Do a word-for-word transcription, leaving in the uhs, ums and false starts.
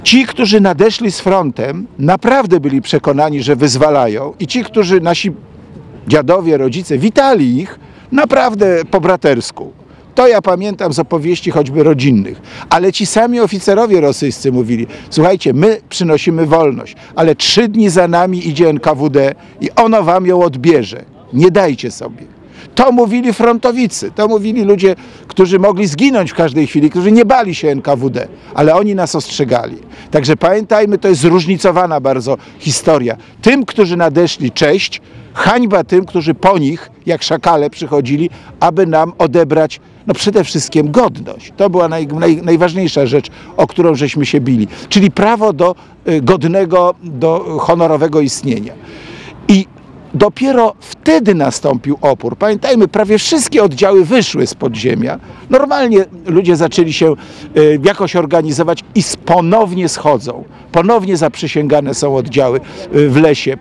Ci, którzy nadeszli z frontem, naprawdę byli przekonani, że wyzwalają, i ci, którzy nasi dziadowie, rodzice witali ich naprawdę po bratersku. To ja pamiętam z opowieści choćby rodzinnych. Ale ci sami oficerowie rosyjscy mówili: słuchajcie, my przynosimy wolność, ale trzy dni za nami idzie N K W D i ono wam ją odbierze. Nie dajcie sobie. To mówili frontowicy, to mówili ludzie, którzy mogli zginąć w każdej chwili, którzy nie bali się N K W D, ale oni nas ostrzegali. Także pamiętajmy, to jest zróżnicowana bardzo historia. Tym, którzy nadeszli, cześć, hańba tym, którzy po nich, jak szakale, przychodzili, aby nam odebrać no przede wszystkim godność. To była naj, naj, najważniejsza rzecz, o którą żeśmy się bili, czyli prawo do y, godnego, do honorowego istnienia. I dopiero wtedy nastąpił opór. Pamiętajmy, prawie wszystkie oddziały wyszły z podziemia. Normalnie ludzie zaczęli się y, jakoś organizować i ponownie schodzą. Ponownie zaprzysięgane są oddziały y, w lesie.